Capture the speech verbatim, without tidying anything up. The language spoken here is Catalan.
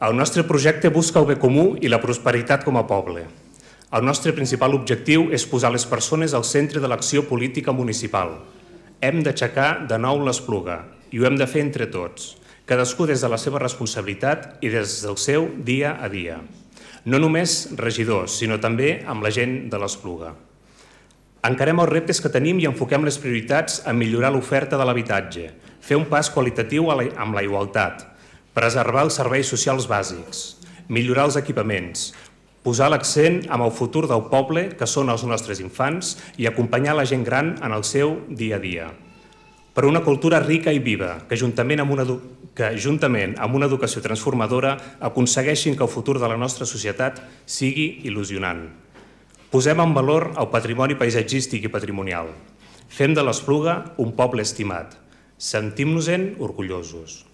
El nostre projecte busca el bé comú i la prosperitat com a poble. El nostre principal objectiu és posar les persones al centre de l'acció política municipal. Hem d'aixecar de nou l'Espluga i ho hem de fer entre tots, cadascú des de la seva responsabilitat i des del seu dia a dia. No només regidors, sinó també amb la gent de l'Espluga. Encarem els reptes que tenim i enfoquem les prioritats a millorar l'oferta de l'habitatge, fer un pas qualitatiu amb la igualtat, preservar els serveis socials bàsics, millorar els equipaments, posar l'accent en el futur del poble, que són els nostres infants, i acompanyar la gent gran en el seu dia a dia. Per una cultura rica i viva, que juntament amb una, que juntament amb una educació transformadora aconsegueixin que el futur de la nostra societat sigui il·lusionant. Posem en valor el patrimoni paisatgístic i patrimonial. Fem de l'Espluga un poble estimat. Sentim-nos-en orgullosos.